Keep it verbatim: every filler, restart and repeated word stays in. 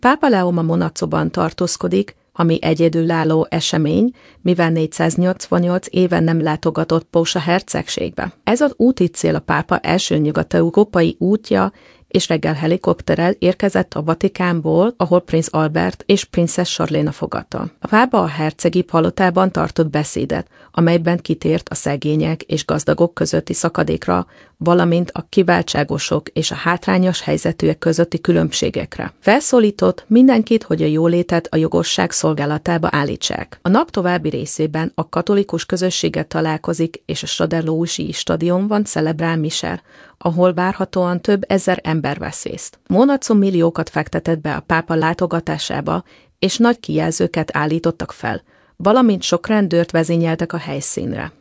Pápa Leó ma Monacóban tartózkodik, ami egyedülálló esemény, mivel négyszáznyolcvannyolc éve nem látogatott Pósa hercegségbe. Ez az úti cél a pápa első nyugat-európai útja, és reggel helikopterrel érkezett a Vatikánból, ahol Prince Albert és Princess Charlene fogadta. A pápa a hercegi palotában tartott beszédet, amelyben kitért a szegények és gazdagok közötti szakadékra, valamint a kiváltságosok és a hátrányos helyzetűek közötti különbségekre. Felszólított mindenkit, hogy a jólétet a jogosság szolgálatába állítsák. A nap további részében a katolikus közösséggel találkozik, és a Stadelósi stadionban celebrál misel, ahol várhatóan több ezer ember vesz részt. Monacó milliókat fektetett be a pápa látogatásába, és nagy kijelzőket állítottak fel, valamint sok rendőrt vezényeltek a helyszínre.